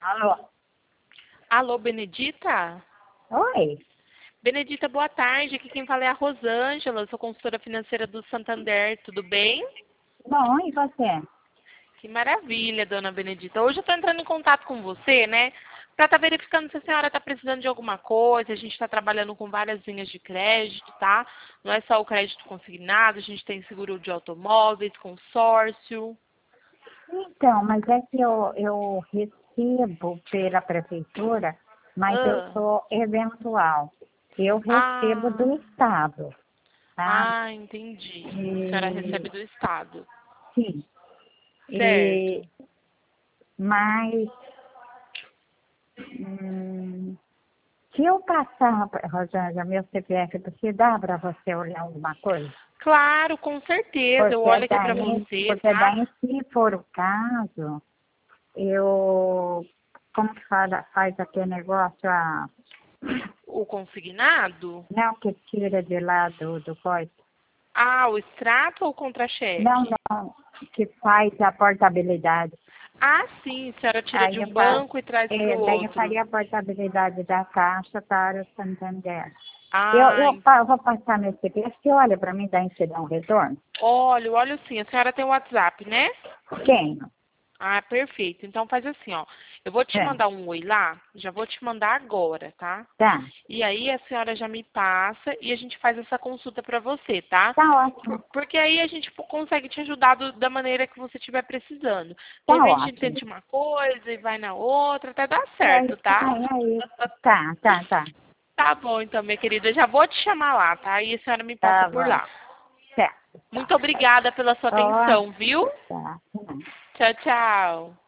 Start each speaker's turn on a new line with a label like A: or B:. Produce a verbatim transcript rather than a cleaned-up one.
A: Alô?
B: Alô, Benedita?
A: Oi?
B: Benedita, boa tarde. Aqui quem fala é a Rosângela, sou consultora financeira do Santander. Tudo bem?
A: Bom, e você?
B: Que maravilha, dona Benedita. Hoje eu estou entrando em contato com você, né? Para estar verificando se a senhora está precisando de alguma coisa. A gente está trabalhando com várias linhas de crédito, tá? Não é só o crédito consignado, a gente tem seguro de automóveis, consórcio.
A: Então, mas é que eu, eu recebo pela prefeitura, mas eu
B: Ah,
A: sou eventual. Eu recebo
B: ah,
A: do Estado, tá?
B: ah, entendi. A senhora
A: E,
B: recebe do Estado.
A: sim, e,
B: Certo.
A: mas hum, se eu passar, Rosângela, meu C P F, você dá para você olhar alguma coisa?
B: Claro, com certeza. Eu
A: Porque
B: olho aqui para
A: daí,
B: você,
A: porque
B: tá?
A: daí, se for o caso, eu, como que fala, faz aquele negócio, a,
B: O consignado?
A: não que tira de lá do, do coisa,
B: Ah, o extrato ou o
A: não,
B: contra-cheque?
A: não, que faz a portabilidade.
B: Ah, sim, a senhora tira de
A: Aí eu,
B: um
A: fa-
B: banco e traz para o
A: é, daí eu
B: outro.
A: faria a portabilidade da caixa para o Santander. Eu,
B: Ah,
A: eu,
B: en-
A: fa- eu vou passar meu C P F, você olha para mim, daí você dá um retorno?
B: olha, olha sim, a senhora tem o WhatsApp, né?
A: Tenho.
B: Ah, perfeito. Então faz assim, ó. Eu vou te
A: É,
B: mandar um oi lá, já vou te mandar agora, tá?
A: tá,
B: E aí a senhora já me passa e a gente faz essa consulta para você, tá?
A: tá
B: Por-
A: ótimo,
B: Porque aí a gente po- consegue te ajudar do- da maneira que você estiver precisando. De
A: tá
B: repente a gente
A: ótimo.
B: tente uma coisa e vai na outra, até dar
A: É
B: certo,
A: isso,
B: tá?
A: é, é isso. Tá, tá, tá,
B: Tá bom, então, minha querida. Eu já vou te chamar lá, tá? E a senhora me passa
A: tá
B: por
A: bom,
B: lá.
A: certo, tá.
B: Muito obrigada pela sua
A: Ó,
B: atenção, viu?
A: tá.
B: Tchau, tchau.